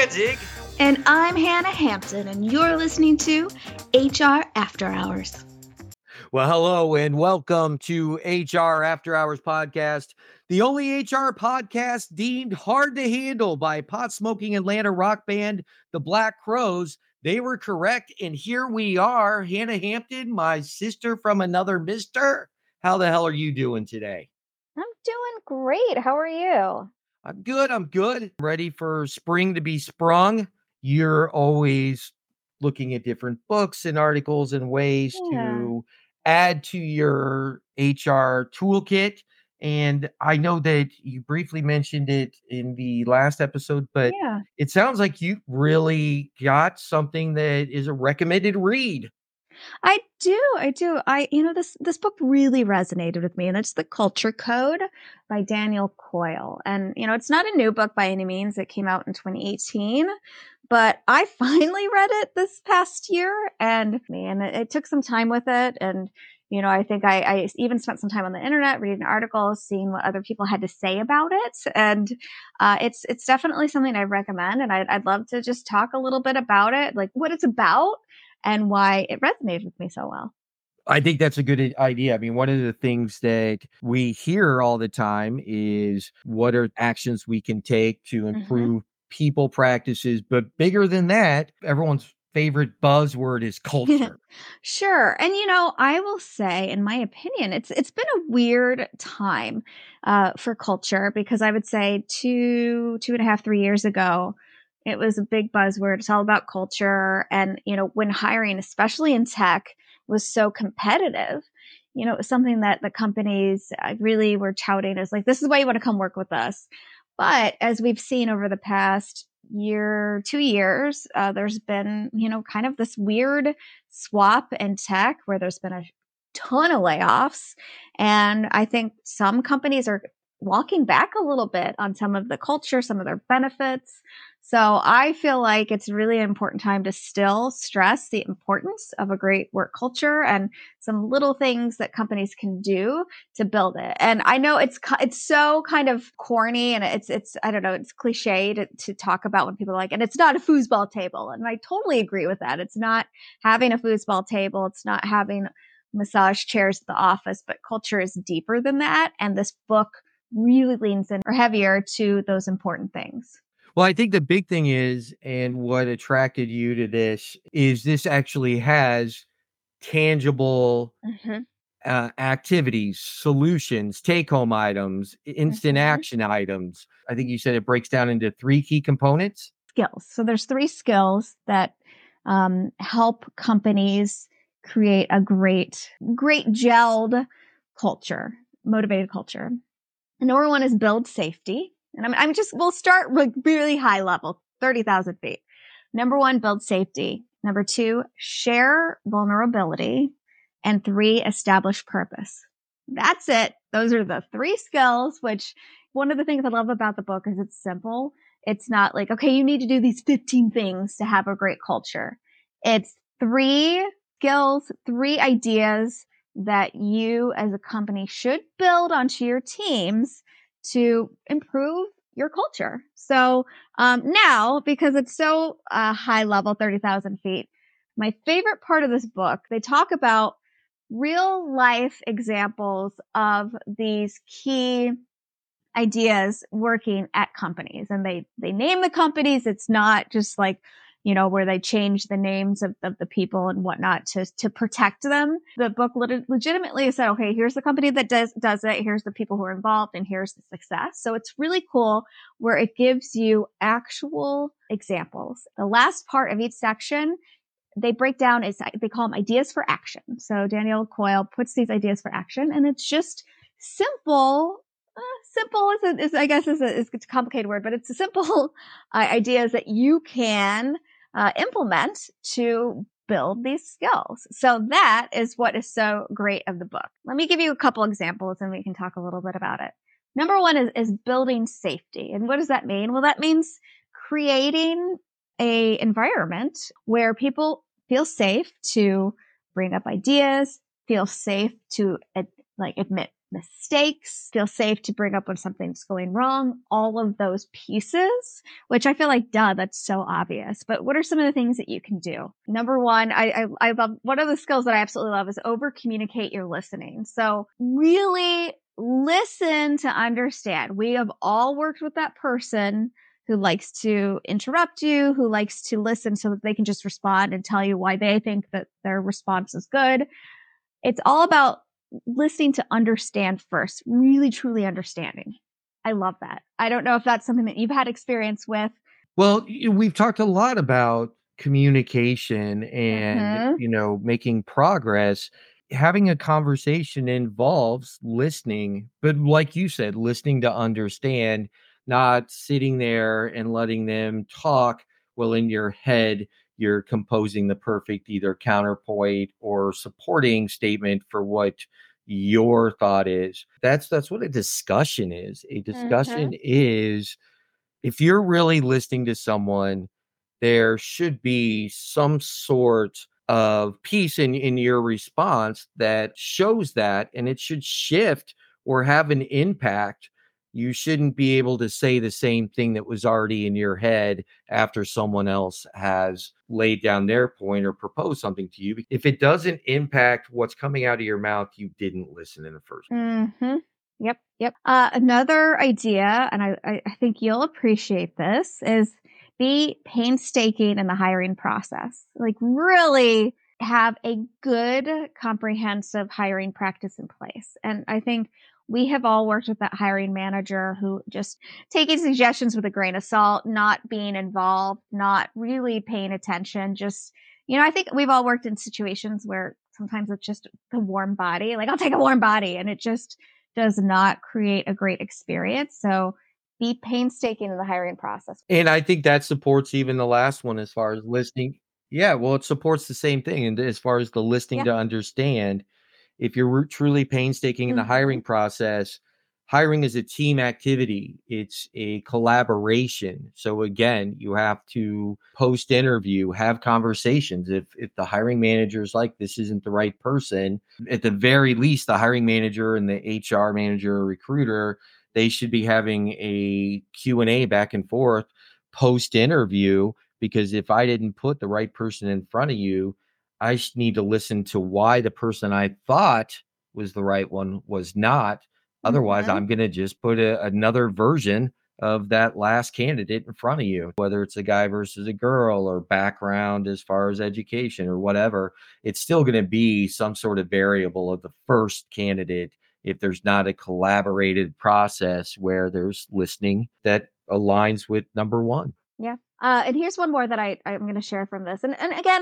Danzig. And I'm Hannah Hampton, and you're listening to HR After Hours. Well, hello and welcome to HR After Hours podcast, the only HR podcast deemed hard to handle by pot-smoking Atlanta rock band, the Black Crowes. They were correct, and here we are. Hannah Hampton, my sister from another mister. How the hell are you doing today? I'm doing great. How are you? I'm good. Ready for spring to be sprung. You're always looking at different books and articles and ways to add to your HR toolkit. And I know that you briefly mentioned it in the last episode, but it sounds like you really got something that is a recommended read. I do. This book really resonated with me, and it's The Culture Code by Daniel Coyle. And, it's not a new book by any means. It came out in 2018, but I finally read it this past year, and man, it took some time with it. And, I think I even spent some time on the internet reading articles, seeing what other people had to say about it. And it's definitely something I recommend. And I'd love to just talk a little bit about it, like what it's about and why it resonated with me so well. I think that's a good idea. I mean, one of the things that we hear all the time is what are actions we can take to improve people practices. But bigger than that, everyone's favorite buzzword is culture. Sure. And, I will say, in my opinion, it's been a weird time for culture, because I would say 2.5, 3 years ago, it was a big buzzword. It's all about culture. And, when hiring, especially in tech, was so competitive, it was something that the companies really were touting as like, this is why you want to come work with us. But as we've seen over the past year, 2 years, there's been, kind of this weird swap in tech where there's been a ton of layoffs. And I think some companies are walking back a little bit on some of the culture, some of their benefits. So I feel like it's really an important time to still stress the importance of a great work culture and some little things that companies can do to build it. And I know it's so kind of corny, and it's I don't know, it's cliche to talk about when people are like, and it's not a foosball table. And I totally agree with that. It's not having a foosball table. It's not having massage chairs at the office, but culture is deeper than that. And this book really leans in or heavier to those important things. Well, I think the big thing is, and what attracted you to this actually has tangible activities, solutions, take-home items, instant action items. I think you said it breaks down into 3 key components. Skills. So there's 3 skills that help companies create a great gelled culture, motivated culture. And number 1 is build safety. And we'll start with really high level, 30,000 feet. Number 1, build safety. Number 2, share vulnerability. And 3, establish purpose. That's it. Those are the 3 skills, which one of the things I love about the book is it's simple. It's not like, okay, you need to do these 15 things to have a great culture. It's 3 skills, 3 ideas that you as a company should build onto your teams to improve your culture. So now, because it's so high level, 30,000 feet, my favorite part of this book, they talk about real life examples of these key ideas working at companies. And they name the companies. It's not just like, where they change the names of the people and whatnot to protect them. The book legitimately said, okay, here's the company that does it. Here's the people who are involved, and here's the success. So it's really cool where it gives you actual examples. The last part of each section, they break down, they call them ideas for action. So Daniel Coyle puts these ideas for action, and it's just simple. Simple is I guess is a complicated word, but it's a simple ideas that you can implement to build these skills. So that is what is so great of the book. Let me give you a couple examples and we can talk a little bit about it. Number 1 is building safety. And what does that mean? Well, that means creating a environment where people feel safe to bring up ideas, feel safe to admit mistakes, feel safe to bring up when something's going wrong, all of those pieces, which I feel like, duh, that's so obvious. But what are some of the things that you can do? Number one, I love, one of the skills that I absolutely love is over communicate your listening. So really listen to understand. We have all worked with that person who likes to interrupt you, who likes to listen so that they can just respond and tell you why they think that their response is good. It's all about listening to understand first, really truly understanding. I love that. I don't know if that's something that you've had experience with. Well, we've talked a lot about communication and, Mm-hmm. making progress. Having a conversation involves listening, but like you said, listening to understand, not sitting there and letting them talk while in your head you're composing the perfect either counterpoint or supporting statement for what your thought is. That's what a discussion is. A Mm-hmm. discussion is, if you're really listening to someone, there should be some sort of piece in your response that shows that, and it should shift or have an impact. You shouldn't be able to say the same thing that was already in your head after someone else has laid down their point or proposed something to you. If it doesn't impact what's coming out of your mouth, you didn't listen in the first. Mm-hmm. Yep. Yep. Another idea, and I think you'll appreciate this, is be painstaking in the hiring process. Like really have a good comprehensive hiring practice in place. And I think we have all worked with that hiring manager who just taking suggestions with a grain of salt, not being involved, not really paying attention, just I think we've all worked in situations where sometimes it's just the warm body. Like, I'll take a warm body, and it just does not create a great experience. So be painstaking in the hiring process. And I think that supports even the last one as far as listening. Yeah, well, it supports the same thing. And as far as the listening Yeah. to understand, if you're truly painstaking in the Mm-hmm. hiring process, hiring is a team activity. It's a collaboration. So again, you have to post interview, have conversations. If the hiring manager is like, this isn't the right person, at the very least, the hiring manager and the HR manager or recruiter, they should be having a Q&A back and forth post interview, because if I didn't put the right person in front of you, I need to listen to why the person I thought was the right one was not. Otherwise, Mm-hmm. I'm going to just put another version of that last candidate in front of you, whether it's a guy versus a girl or background as far as education or whatever. It's still going to be some sort of variable of the first candidate if there's not a collaborated process where there's listening that aligns with number one. Yeah. And here's one more that I'm going to share from this. And again,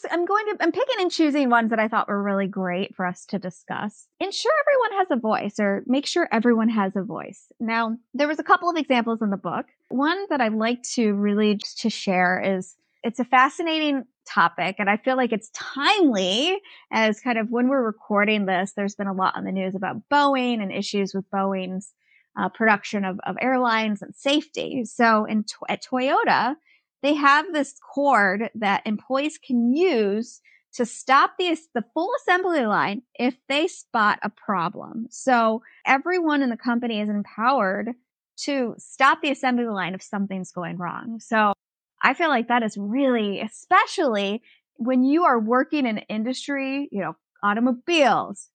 I'm picking and choosing ones that I thought were really great for us to discuss. Ensure everyone has a voice, or make sure everyone has a voice. Now, there was a couple of examples in the book. One that I'd like to really just to share is, it's a fascinating topic, and I feel like it's timely, as kind of when we're recording this, there's been a lot on the news about Boeing and issues with Boeing's production of airlines and safety. So at Toyota, they have this cord that employees can use to stop the full assembly line if they spot a problem. So everyone in the company is empowered to stop the assembly line if something's going wrong. So I feel like that is really, especially when you are working in industry, automobiles,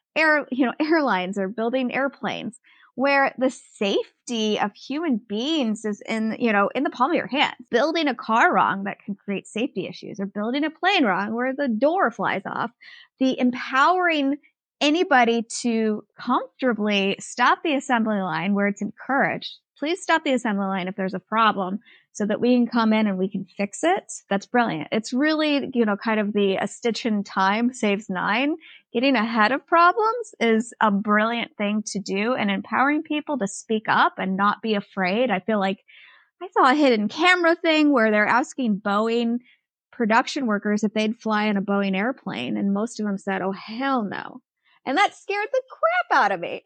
airlines, or building airplanes, where the safety of human beings is in the palm of your hand. Building a car wrong that can create safety issues, or building a plane wrong where the door flies off. The empowering anybody to comfortably stop the assembly line where it's encouraged. Please stop the assembly line if there's a problem, so that we can come in and we can fix it. That's brilliant. It's really, kind of a stitch in time saves nine. Getting ahead of problems is a brilliant thing to do, and empowering people to speak up and not be afraid. I feel like I saw a hidden camera thing where they're asking Boeing production workers if they'd fly in a Boeing airplane, and most of them said, "Oh, hell no." And that scared the crap out of me.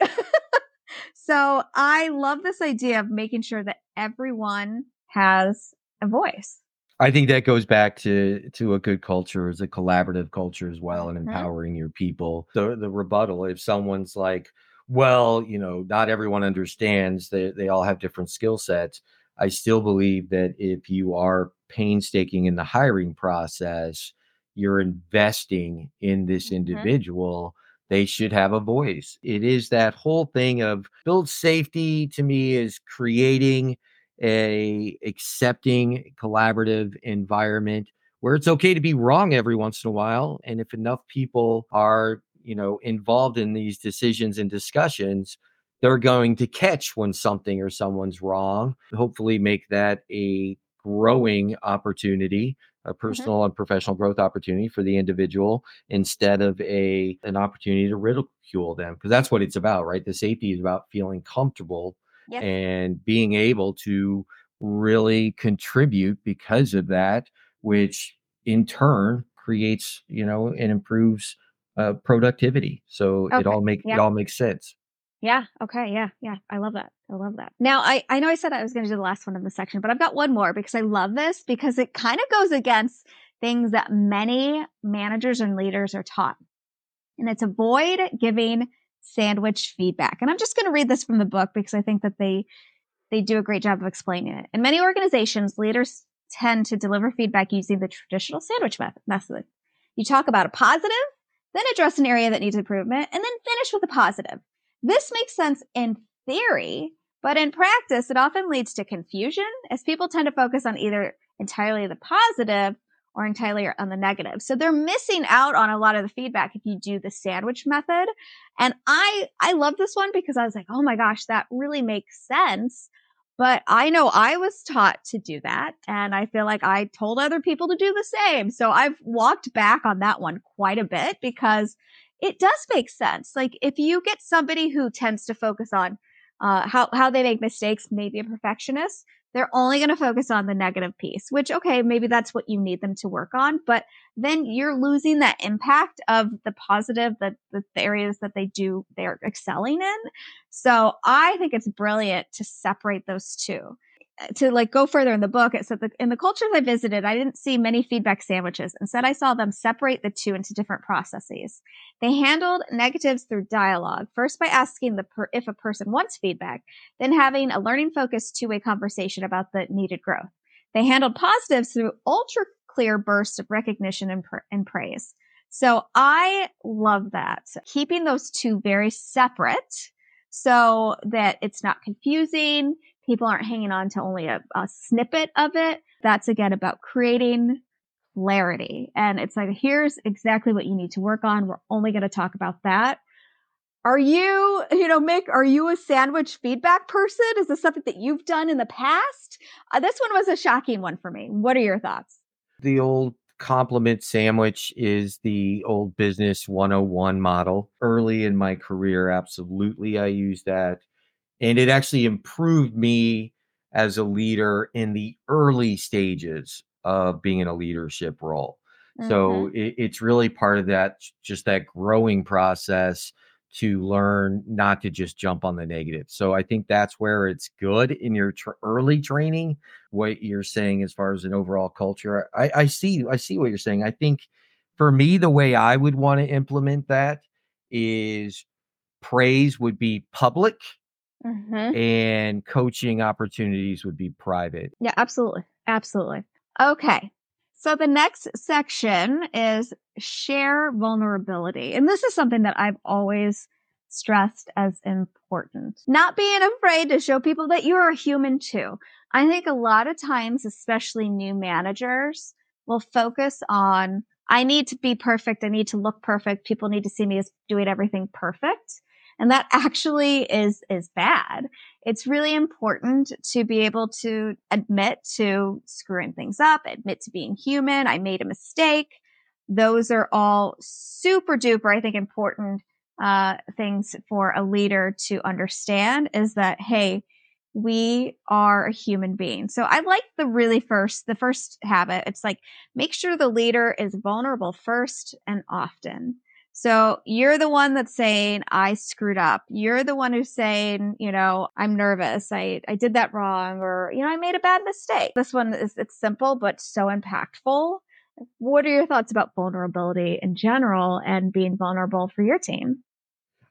So I love this idea of making sure that everyone has a voice. I think that goes back to a good culture is a collaborative culture as well, and Mm-hmm. empowering your people. The rebuttal, if someone's like, Well, not everyone understands that they all have different skill sets. I still believe that if you are painstaking in the hiring process, you're investing in this Hmm. individual. They should have a voice. It is that whole thing of build safety to me is creating a accepting collaborative environment where it's okay to be wrong every once in a while. And if enough people are, involved in these decisions and discussions, they're going to catch when something or someone's wrong, hopefully make that a growing opportunity, a Hmm. personal and professional growth opportunity for the individual instead of an opportunity to ridicule them. Because that's what it's about, right? The safety is about feeling comfortable Yes. and being able to really contribute because of that, which in turn creates, and improves productivity. So it Okay. all make it Yeah. all makes sense. Yeah. Okay. Yeah. Yeah. I love that. I love that. Now, I know I said I was going to do the last one in the section, but I've got one more because I love this because it kind of goes against things that many managers and leaders are taught. And it's avoid giving sandwich feedback. And I'm just going to read this from the book because I think that they do a great job of explaining it. In many organizations, leaders tend to deliver feedback using the traditional sandwich method. You talk about a positive, then address an area that needs improvement, and then finish with a positive. This makes sense in theory, but in practice, it often leads to confusion as people tend to focus on either entirely the positive or entirely on the negative. So they're missing out on a lot of the feedback if you do the sandwich method. And I love this one because I was like, oh my gosh, that really makes sense. But I know I was taught to do that. And I feel like I told other people to do the same. So I've walked back on that one quite a bit because it does make sense. Like if you get somebody who tends to focus on how they make mistakes, maybe a perfectionist, they're only going to focus on the negative piece, which, okay, maybe that's what you need them to work on. But then you're losing that impact of the positive, the areas that they're excelling in. So I think it's brilliant to separate those two. To like go further in the book, it said that in the cultures I visited, I didn't see many feedback sandwiches. Instead, I saw them separate the two into different processes. They handled negatives through dialogue, first by asking if a person wants feedback, then having a learning focused two-way conversation about the needed growth. They handled positives through ultra clear bursts of recognition and praise. So I love that. Keeping those two very separate so that it's not confusing. People aren't hanging on to only a snippet of it. That's again about creating clarity. And it's like, here's exactly what you need to work on. We're only going to talk about that. Are you, Mick, are you a sandwich feedback person? Is this something that you've done in the past? This one was a shocking one for me. What are your thoughts? The old compliment sandwich is the old business 101 model. Early in my career, absolutely, I used that. And it actually improved me as a leader in the early stages of being in a leadership role. Mm-hmm. So it's really part of that, just that growing process to learn not to just jump on the negative. So I think that's where it's good in your early training. What you're saying as far as an overall culture, I see what you're saying. I think for me, the way I would want to implement that is praise would be public Mm-hmm. and coaching opportunities would be private. Yeah, absolutely. Absolutely. Okay. So the next section is share vulnerability. And this is something that I've always stressed as important. Not being afraid to show people that you're a human too. I think a lot of times, especially new managers, will focus on, I need to be perfect. I need to look perfect. People need to see me as doing everything perfect. And that actually is bad. It's really important to be able to admit to screwing things up, admit to being human. I made a mistake. Those are all super duper, I think, important things for a leader to understand is that, hey, we are a human being. So I like the first habit. It's like, make sure the leader is vulnerable first and often. So you're the one that's saying, I screwed up. You're the one who's saying, I'm nervous. I did that wrong, or, I made a bad mistake. This one it's simple, but so impactful. What are your thoughts about vulnerability in general and being vulnerable for your team?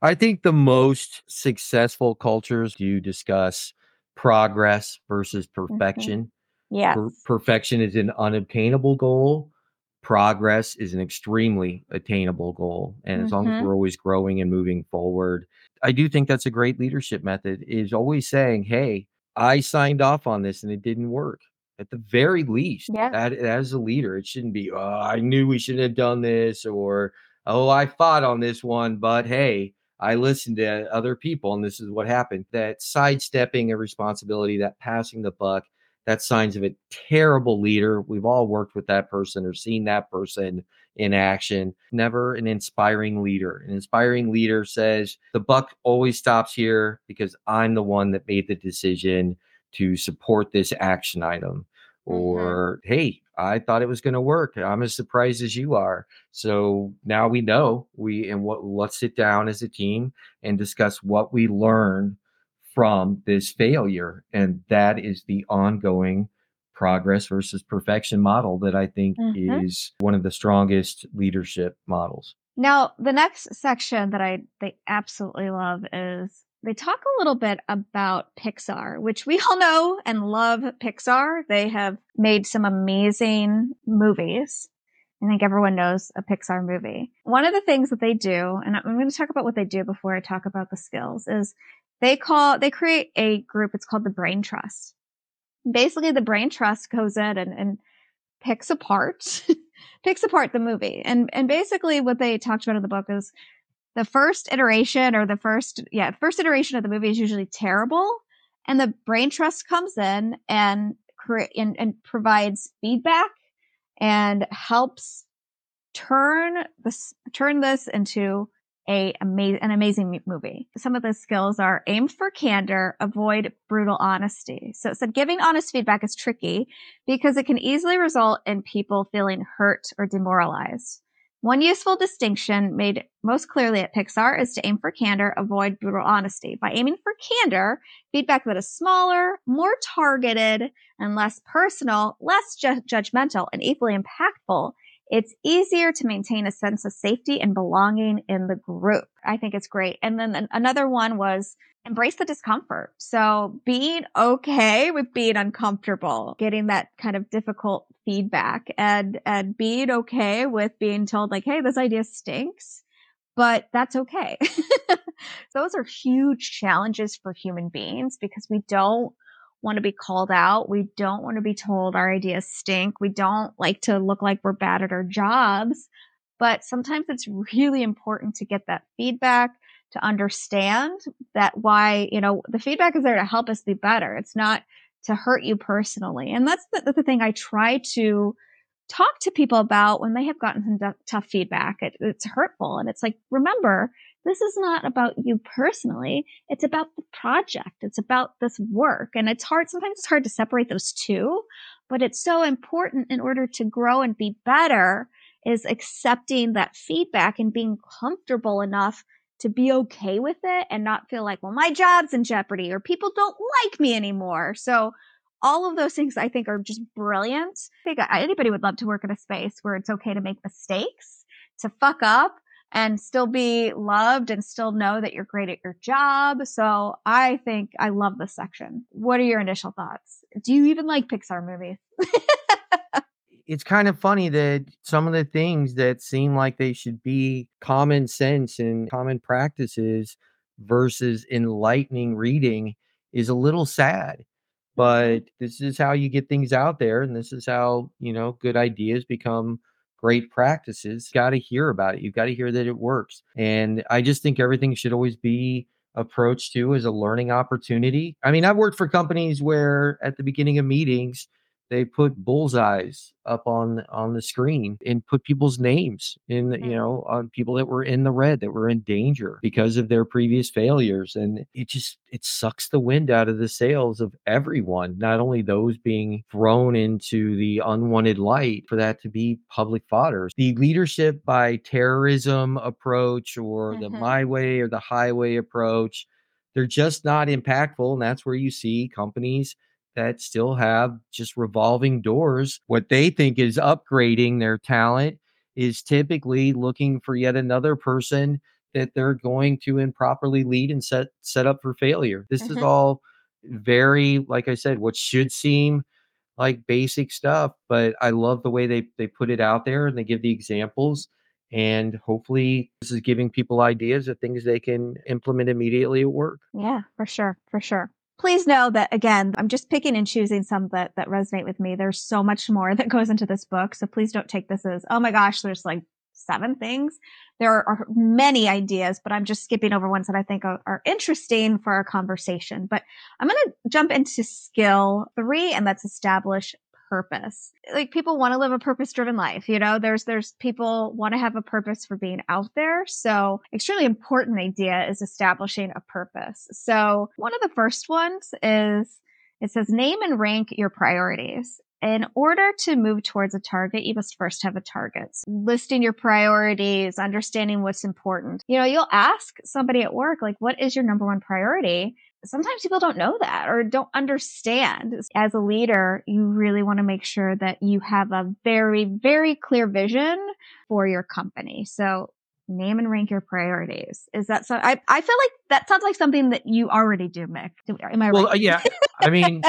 I think the most successful cultures do discuss progress versus Mhm. perfection. Yes. Perfection is an unobtainable goal. Progress is an extremely attainable goal. And as long as Mhm. we're always growing and moving forward, I do think that's a great leadership method, is always saying, hey, I signed off on this and it didn't work. At the very least, Yeah. that as a leader, it shouldn't be, oh, I knew we should have done this, or, oh, I fought on this one, but hey, I listened to other people and this is what happened. That sidestepping a responsibility, that passing the buck, that's signs of a terrible leader. We've all worked with that person or seen that person in action. Never an inspiring leader. An inspiring leader says, the buck always stops here because I'm the one that made the decision to support this action item. Mhm. Or, hey, I thought it was going to work. I'm as surprised as you are. So now we know let's sit down as a team and discuss what we learned from this failure. And that is the ongoing progress versus perfection model that I think Mhm. is one of the strongest leadership models. Now, the next section that they absolutely love is they talk a little bit about Pixar, which we all know and love Pixar. They have made some amazing movies. I think everyone knows a Pixar movie. One of the things that they do, and I'm going to talk about what they do before I talk about the skills, is they create a group. It's called the Brain Trust. Basically, the Brain Trust goes in and picks apart picks apart the movie. And basically what they talked about in the book is the first iteration or first iteration of the movie is usually terrible. And the Brain Trust comes in and and provides feedback and helps turn this into an amazing movie. Some of the skills are aim for candor, avoid brutal honesty. So it said giving honest feedback is tricky because it can easily result in people feeling hurt or demoralized. One useful distinction made most clearly at Pixar is to aim for candor, avoid brutal honesty. By aiming for candor, feedback that is smaller, more targeted, and less personal, less judgmental, and equally impactful, it's easier to maintain a sense of safety and belonging in the group. I think it's great. And then another one was embrace the discomfort. So being okay with being uncomfortable, getting that kind of difficult feedback and being okay with being told like, hey, this idea stinks, but that's okay. Those are huge challenges for human beings because we don't want to be called out. We don't want to be told our ideas stink. We don't like to look like we're bad at our jobs. But sometimes it's really important to get that feedback, to understand that why, the feedback is there to help us be better. It's not to hurt you personally. And that's the thing I try to talk to people about when they have gotten some tough feedback. It's hurtful. And it's like, remember, this is not about you personally. It's about the project. It's about this work. And sometimes it's hard to separate those two, but it's so important in order to grow and be better is accepting that feedback and being comfortable enough to be okay with it and not feel like, well, my job's in jeopardy or people don't like me anymore. So all of those things I think are just brilliant. I think anybody would love to work in a space where it's okay to make mistakes, to fuck up and still be loved and still know that you're great at your job. So I think I love this section. What are your initial thoughts? Do you even like Pixar movies? It's kind of funny that some of the things that seem like they should be common sense and common practices versus enlightening reading is a little sad. Mm-hmm. But this is how you get things out there, and this is how, good ideas become great practices. Got to hear about it. You've got to hear that it works. And I just think everything should always be approached to as a learning opportunity. I mean, I've worked for companies where at the beginning of meetings, they put bullseyes up on the screen and put people's names in, on people that were in the red, that were in danger because of their previous failures. And it sucks the wind out of the sails of everyone, not only those being thrown into the unwanted light for that to be public fodder. The leadership by terrorism approach or the Mm-hmm. my way or the highway approach, they're just not impactful. And that's where you see companies that still have just revolving doors. What they think is upgrading their talent is typically looking for yet another person that they're going to improperly lead and set up for failure. This is Mm-hmm. all very, like I said, what should seem like basic stuff, but I love the way they put it out there and they give the examples. And hopefully this is giving people ideas of things they can implement immediately at work. Yeah, for sure. For sure. Please know that, again, I'm just picking and choosing some that resonate with me. There's so much more that goes into this book. So please don't take this as, oh my gosh, there's like 7 things. There are many ideas, but I'm just skipping over ones that I think are interesting for our conversation. But I'm going to jump into skill 3, and that's establish purpose. Like, people want to live a purpose-driven life. There's people want to have a purpose for being out there. So extremely important idea is establishing a purpose. So one of the first ones is, it says, name and rank your priorities. In order to move towards a target, you must first have a target. Listing your priorities, understanding what's important. You'll ask somebody at work, like, what is your number one priority? Sometimes people don't know that or don't understand. As a leader, you really want to make sure that you have a very, very clear vision for your company. So name and rank your priorities. Is that so? I feel like that sounds like something that you already do, Mick. Am I right? Well, yeah. I mean,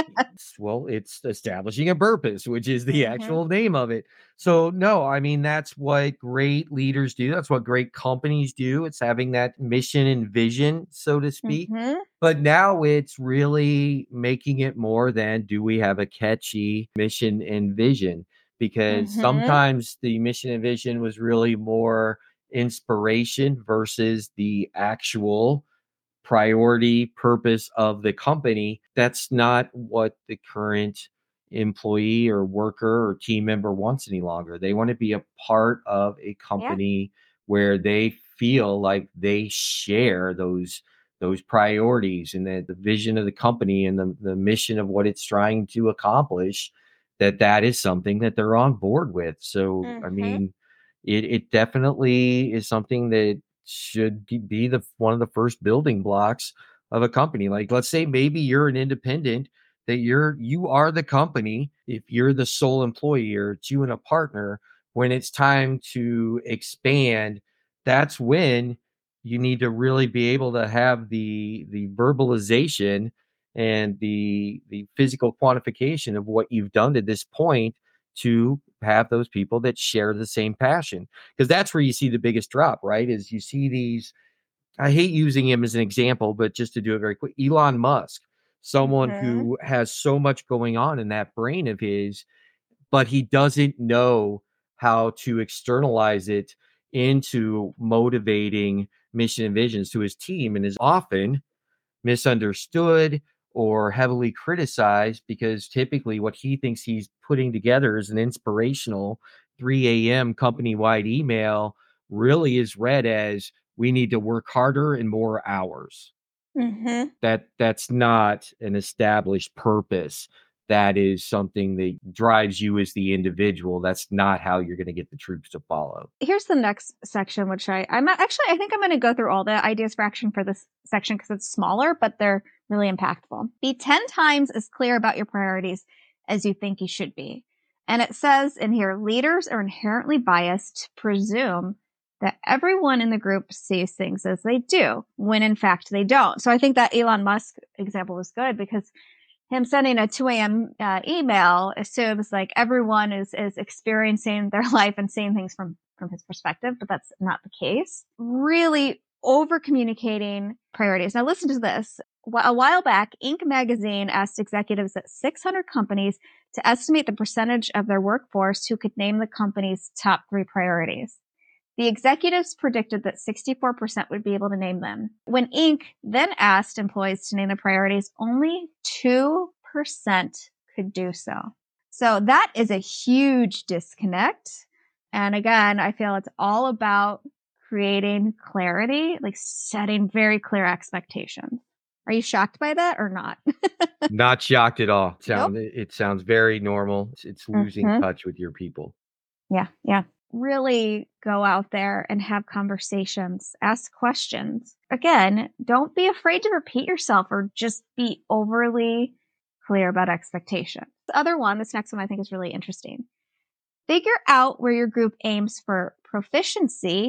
it's establishing a purpose, which is the Mm-hmm. actual name of it. So, no, I mean, that's what great leaders do. That's what great companies do. It's having that mission and vision, so to speak. Mm-hmm. But now it's really making it more than, do we have a catchy mission and vision? Because Mm-hmm. sometimes the mission and vision was really more inspiration versus the actual priority purpose of the company. That's not what the current employee or worker or team member wants any longer. They want to be a part of a Yeah. company where they feel like they share those priorities and the vision of the company and the mission of what it's trying to accomplish, that is something that they're on board with. So I Mm-hmm. mean, it definitely is something that should be the one of the first building blocks of a company. Like, let's say maybe you're an independent, that you are the company. If you're the sole employee or it's you and a partner, when it's time to expand, that's when you need to really be able to have the verbalization and the physical quantification of what you've done to this point, to have those people that share the same passion. Because that's where you see the biggest drop, right? Is you see these, I hate using him as an example, but just to do it very quick, Elon Musk, someone Mm-hmm. who has so much going on in that brain of his, but he doesn't know how to externalize it into motivating mission and visions to his team, and is often misunderstood or heavily criticized, because typically what he thinks he's putting together is an inspirational 3 a.m. company wide email really is read as, we need to work harder and more hours. Mm-hmm. That's not an established purpose. That is something that drives you as the individual. That's not how you're going to get the troops to follow. Here's the next section, which I'm actually, I think I'm going to go through all the ideas for action for this section because it's smaller, but they're really impactful. Be 10 times as clear about your priorities as you think you should be. And it says in here, leaders are inherently biased to presume that everyone in the group sees things as they do, when in fact they don't. So I think that Elon Musk example was good, because him sending a 2 a.m. Email assumes like everyone is experiencing their life and seeing things from his perspective, but that's not the case. Really over communicating priorities. Now listen to this. A while back, Inc. magazine asked executives at 600 companies to estimate the percentage of their workforce who could name the company's top 3 priorities. The executives predicted that 64% would be able to name them. When Inc. then asked employees to name their priorities, only 2% could do so. So that is a huge disconnect. And again, I feel it's all about creating clarity, like setting very clear expectations. Are you shocked by that or not? Not shocked at all. Nope. It sounds very normal. It's losing Mm-hmm. touch with your people. Yeah, yeah. Really go out there and have conversations, ask questions. Again, don't be afraid to repeat yourself or just be overly clear about expectations. The other one, this next one I think is really interesting. Figure out where your group aims for proficiency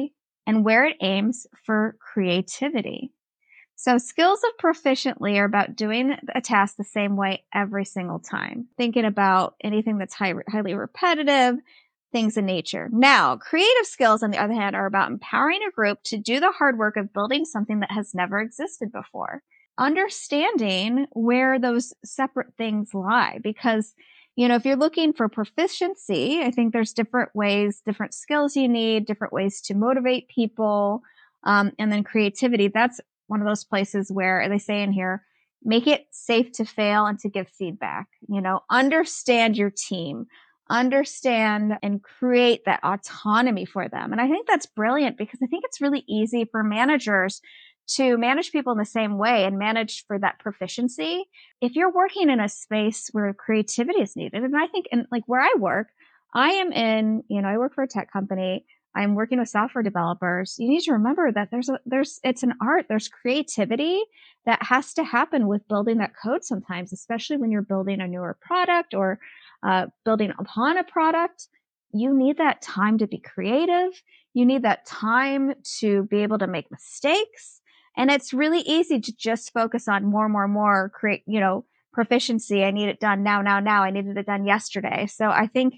and where it aims for creativity. So skills of proficiently are about doing a task the same way every single time. Thinking about anything that's highly repetitive, things in nature. Now, creative skills, on the other hand, are about empowering a group to do the hard work of building something that has never existed before. Understanding where those separate things lie, because if you're looking for proficiency, I think there's different ways, different skills you need, different ways to motivate people. And then creativity, that's one of those places where they say in here, make it safe to fail and to give feedback. Understand your team, understand and create that autonomy for them. And I think that's brilliant, because I think it's really easy for managers to manage people in the same way and manage for that proficiency. If you're working in a space where creativity is needed, and I think in like where I work, I am in, I work for a tech company. I'm working with software developers. You need to remember that it's an art. There's creativity that has to happen with building that code sometimes, especially when you're building a newer product or building upon a product. You need that time to be creative. You need that time to be able to make mistakes. And it's really easy to just focus on more, create, proficiency. I need it done now. I needed it done yesterday. So I think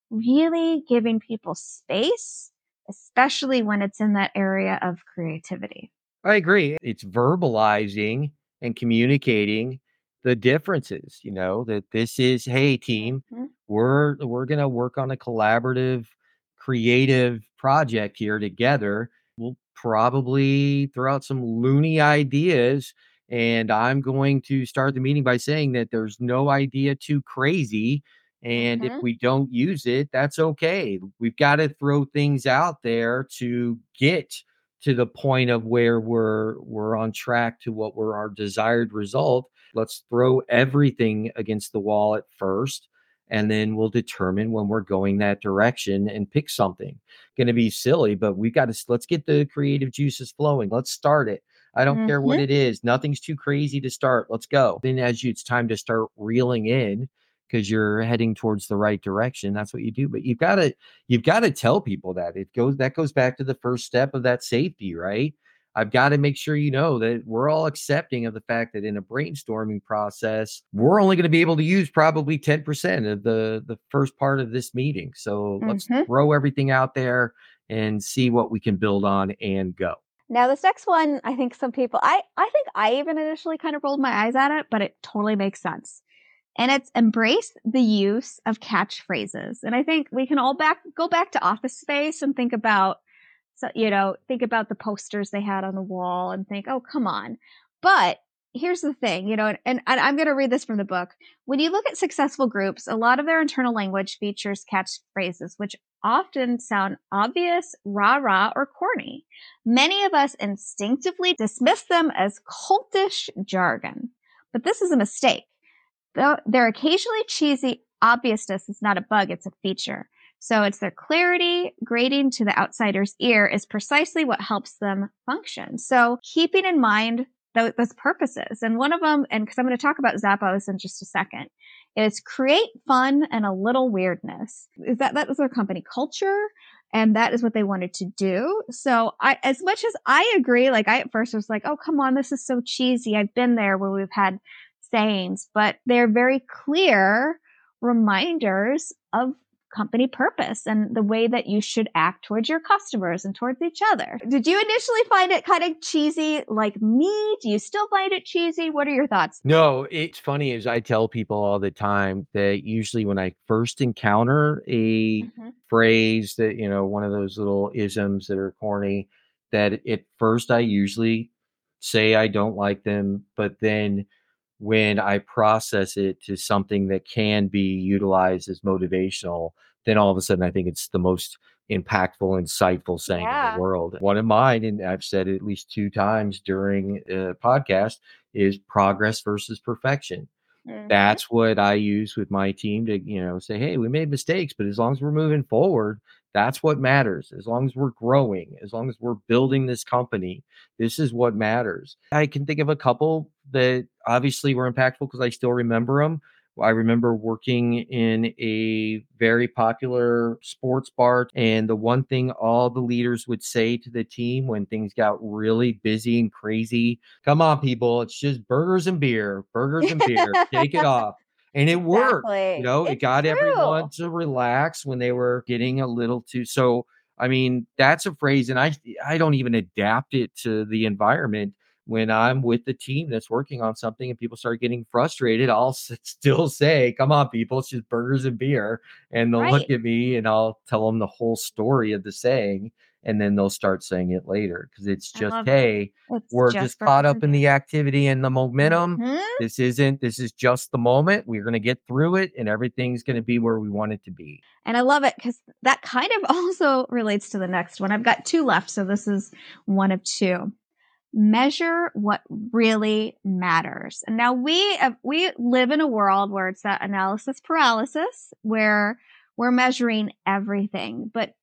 really giving people space, especially when it's in that area of creativity. I agree. It's verbalizing and communicating the differences, that this is, hey, team, we're going to work on a collaborative, creative project here together. We'll probably throw out some loony ideas, and I'm going to start the meeting by saying that there's no idea too crazy. And if we don't use it, that's okay. We've got to throw things out there to get to the point of where we're on track to what were our desired result. Let's throw everything against the wall at first, and then we'll determine when we're going that direction and pick something. Going to be silly, but let's get the creative juices flowing. Let's start it. I don't care what it is. Nothing's too crazy to start. Let's go. Then it's time to start reeling in, because you're heading towards the right direction. That's what you do. But you've got to tell people that that goes back to the first step of that safety, right? I've got to make sure that we're all accepting of the fact that in a brainstorming process, we're only going to be able to use probably 10% of the first part of this meeting. So let's throw everything out there and see what we can build on and go. Now, this next one, I think some people, I think I even initially kind of rolled my eyes at it, but it totally makes sense. And it's embrace the use of catchphrases. And I think we can all go back to Office Space and think about the posters they had on the wall and think, oh, come on. But here's the thing, and I'm going to read this from the book. When you look at successful groups, a lot of their internal language features catchphrases, which often sound obvious, rah-rah, or corny. Many of us instinctively dismiss them as cultish jargon. But this is a mistake. Though their occasionally cheesy obviousness is not a bug, it's a feature. So it's their clarity, grating to the outsider's ear is precisely what helps them function. So keeping in mind those purposes. And one of them, and because I'm going to talk about Zappos in just a second, is create fun and a little weirdness. That was their company culture, and that is what they wanted to do. So as much as I agree, I at first was like, oh, come on, this is so cheesy. I've been there where we've had sayings, but they're very clear reminders of company purpose and the way that you should act towards your customers and towards each other. Did you initially find it kind of cheesy like me? Do you still find it cheesy? What are your thoughts? No, it's funny, as I tell people all the time that usually when I first encounter a phrase that, one of those little isms that are corny, that at first I usually say I don't like them, but then when I process it to something that can be utilized as motivational, then all of a sudden I think it's the most impactful, insightful saying in the world. One of mine, and I've said it at least 2 times during a podcast, is progress versus perfection. That's what I use with my team to, say, hey, we made mistakes, but as long as we're moving forward, that's what matters. As long as we're growing, as long as we're building this company, this is what matters. I can think of a couple that obviously were impactful because I still remember them. I remember working in a very popular sports bar, and the one thing all the leaders would say to the team when things got really busy and crazy, come on, people, it's just burgers and beer, take it off. And it worked. You Exactly. know, it It's got everyone true. to relax when they were getting a little too. So, I mean, that's a phrase, and I don't even adapt it to the environment. When I'm with the team that's working on something and people start getting frustrated, I'll still say, "Come on, people, it's just burgers and beer." And they'll look Right. at me and I'll tell them the whole story of the saying, and then they'll start saying it later because it's I just, love it. hey, It's we're just just caught burgers up and in beer. the activity and the momentum. Hmm. This is just the moment. We're going to get through it and everything's going to be where we want it to be. And I love it because that kind of also relates to the next one. I've got two left, so this is one of two. Measure what really matters. And now we live in a world where it's that analysis paralysis, where we're measuring everything. But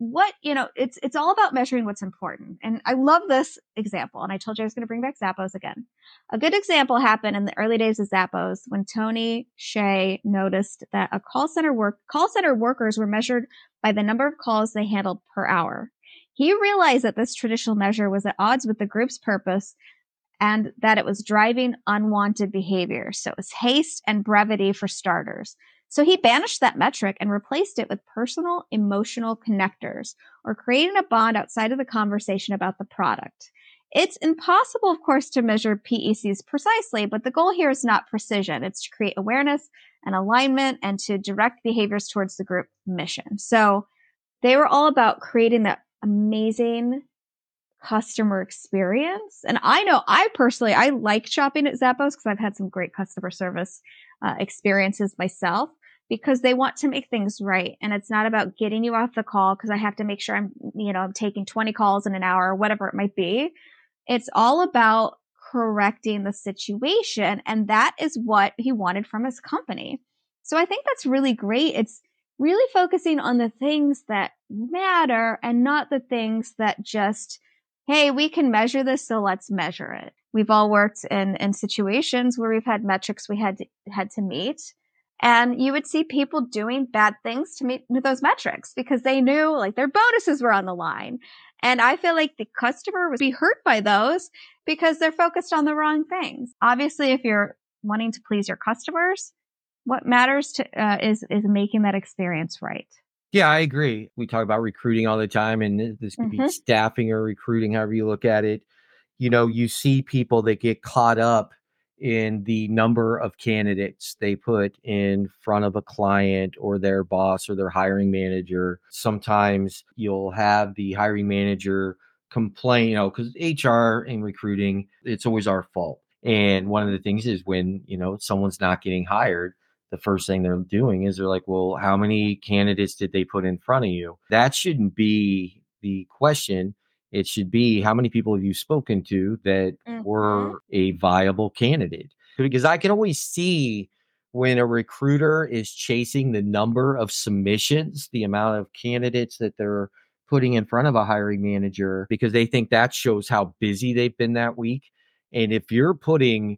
it's all about measuring what's important. And I love this example. And I told you I was going to bring back Zappos again. A good example happened in the early days of Zappos when Tony Hsieh noticed that call center workers were measured by the number of calls they handled per hour. He realized that this traditional measure was at odds with the group's purpose and that it was driving unwanted behavior. So it was haste and brevity for starters. So he banished that metric and replaced it with personal emotional connectors, or creating a bond outside of the conversation about the product. It's impossible, of course, to measure PECs precisely, but the goal here is not precision. It's to create awareness and alignment and to direct behaviors towards the group mission. So they were all about creating that amazing customer experience. And I know I like shopping at Zappos because I've had some great customer service experiences myself, because they want to make things right. And it's not about getting you off the call because I have to make sure I'm taking 20 calls in an hour or whatever it might be. It's all about correcting the situation. And that is what he wanted from his company. So I think that's really great. It's really focusing on the things that matter and not the things that just, hey, we can measure this, so let's measure it. We've all worked in situations where we've had metrics we had to meet. And you would see people doing bad things to meet those metrics because they knew like their bonuses were on the line. And I feel like the customer would be hurt by those because they're focused on the wrong things. Obviously, if you're wanting to please your customers, what matters is making that experience right. Yeah, I agree. We talk about recruiting all the time, and this could be Mm-hmm. staffing or recruiting, however you look at it. You know, you see people that get caught up in the number of candidates they put in front of a client or their boss or their hiring manager. Sometimes you'll have the hiring manager complain, because HR and recruiting, it's always our fault. And one of the things is when, someone's not getting hired, the first thing they're doing is they're like, well, how many candidates did they put in front of you? That shouldn't be the question. It should be, how many people have you spoken to that Mm-hmm. were a viable candidate? Because I can always see when a recruiter is chasing the number of submissions, the amount of candidates that they're putting in front of a hiring manager, because they think that shows how busy they've been that week. And if you're putting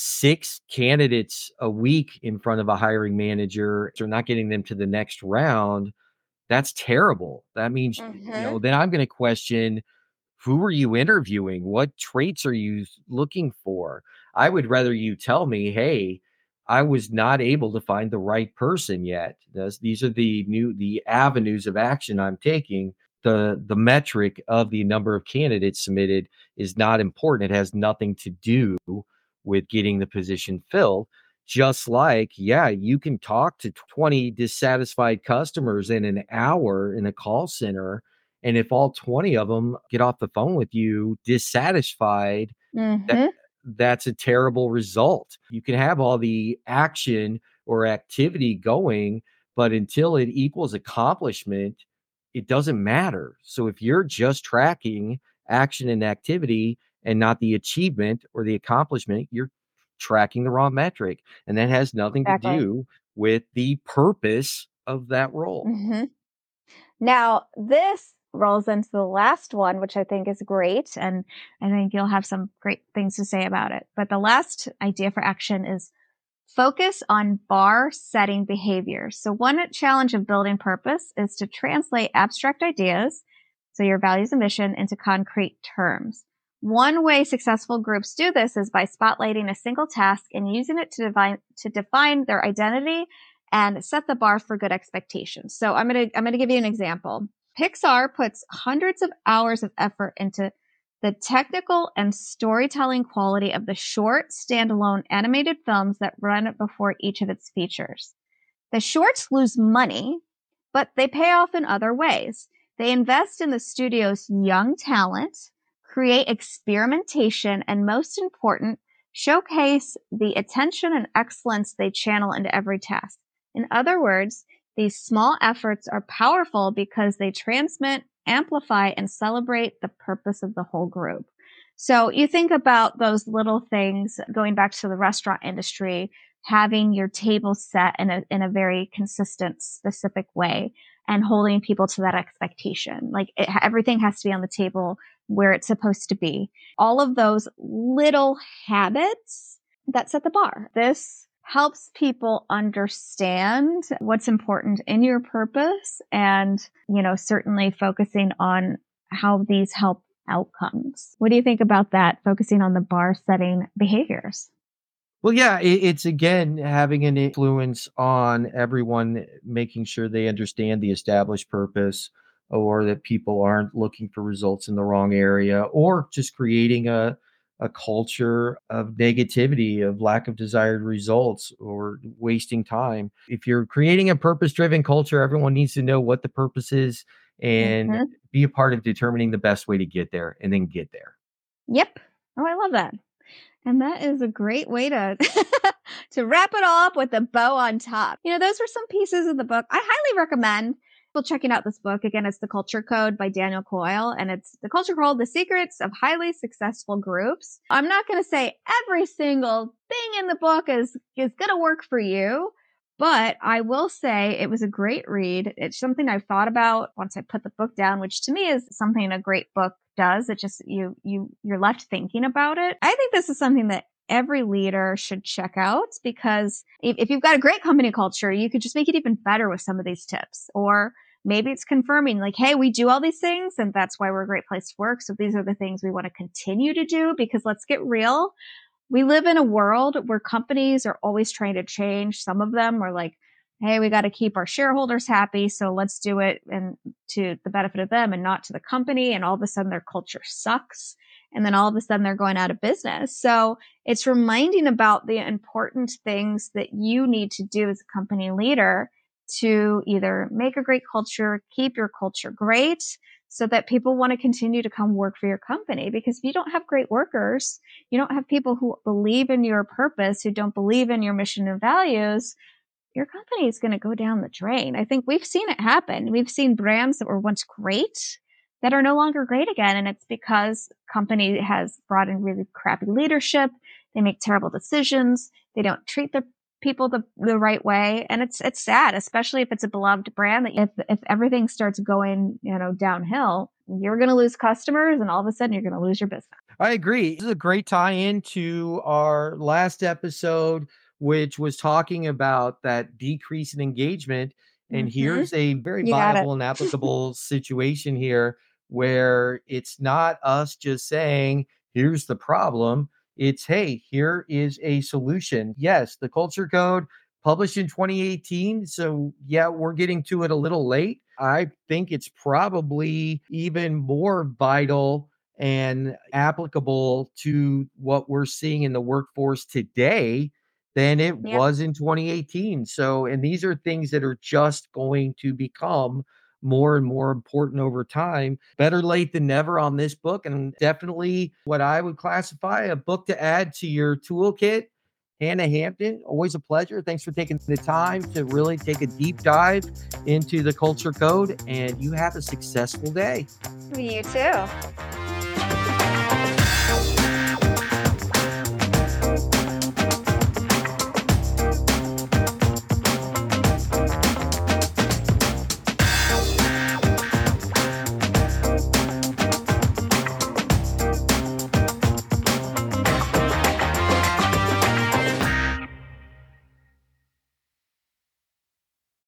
6 candidates a week in front of a hiring manager, you're not getting them to the next round, that's terrible. That means, Mm-hmm. then I'm going to question, who are you interviewing? What traits are you looking for? I would rather you tell me, hey, I was not able to find the right person yet. These are the avenues of action I'm taking. The metric of the number of candidates submitted is not important. It has nothing to do with getting the position filled. Just like, yeah, you can talk to 20 dissatisfied customers in an hour in a call center, and if all 20 of them get off the phone with you dissatisfied, that Mm-hmm. that's a terrible result. You can have all the action or activity going, but until it equals accomplishment, it doesn't matter. So if you're just tracking action and activity and not the achievement or the accomplishment, you're tracking the wrong metric. And that has nothing to Exactly. do with the purpose of that role. Mm-hmm. Now, this rolls into the last one, which I think is great. And I think you'll have some great things to say about it. But the last idea for action is Focus on bar setting behaviors. So one challenge of building purpose is to translate abstract ideas, so your values and mission, into concrete terms. One way successful groups do this is by spotlighting a single task and using it to define their identity and set the bar for good expectations. So I'm going to give you an example. Pixar puts hundreds of hours of effort into the technical and storytelling quality of the short, standalone animated films that run before each of its features. The shorts lose money, but they pay off in other ways. They invest in the studio's young talent, create experimentation, and most important, showcase the attention and excellence they channel into every task. In other words, these small efforts are powerful because they transmit, amplify, and celebrate the purpose of the whole group. So you think about those little things, going back to the restaurant industry, having your table set in a very consistent, specific way and holding people to that expectation. Like everything has to be on the table where it's supposed to be. All of those little habits that set the bar. This helps people understand what's important in your purpose and, certainly focusing on how these help outcomes. What do you think about that? Focusing on the bar setting behaviors. Well, yeah, it's again having an influence on everyone, making sure they understand the established purpose, or that people aren't looking for results in the wrong area, or just creating a culture of negativity, of lack of desired results, or wasting time. If you're creating a purpose-driven culture, everyone needs to know what the purpose is and be a part of determining the best way to get there, and then get there. Yep. Oh, I love that. And that is a great way to to wrap it all up with a bow on top. Those were some pieces of the book. I highly recommend people checking out this book. Again, it's The Culture Code by Daniel Coyle, and it's The Culture Code, The Secrets of Highly Successful Groups. I'm not going to say every single thing in the book is going to work for you, but I will say it was a great read. It's something I've thought about once I put the book down, which to me is something a great book does. It just, you're left thinking about it. I think this is something that every leader should check out, because if you've got a great company culture, you could just make it even better with some of these tips. Or maybe it's confirming like, hey, we do all these things and that's why we're a great place to work. So these are the things we want to continue to do, because let's get real. We live in a world where companies are always trying to change. Some of them are like, hey, we got to keep our shareholders happy, so let's do it and to the benefit of them and not to the company. And all of a sudden their culture sucks. And then all of a sudden they're going out of business. So it's reminding about the important things that you need to do as a company leader to either make a great culture, keep your culture great, so that people want to continue to come work for your company. Because if you don't have great workers, you don't have people who believe in your purpose, who don't believe in your mission and values, your company is going to go down the drain. I think we've seen it happen. We've seen brands that were once great that are no longer great again. And it's because company has brought in really crappy leadership. They make terrible decisions. They don't treat their people the right way. And it's sad, especially if it's a beloved brand, that if everything starts going, downhill, you're going to lose customers and all of a sudden you're going to lose your business. I agree. This is a great tie-in to our last episode, which was talking about that decrease in engagement. And here's a very viable and applicable situation here, where it's not us just saying, here's the problem. It's, hey, here is a solution. Yes, the Culture Code published in 2018. So yeah, we're getting to it a little late. I think it's probably even more vital and applicable to what we're seeing in the workforce today than it was in 2018. So, and these are things that are just going to become more and more important over time. Better late than never on this book, and definitely what I would classify a book to add to your toolkit. Hannah Hampton, always a pleasure. Thanks for taking the time to really take a deep dive into the Culture Code, and you have a successful day. You too.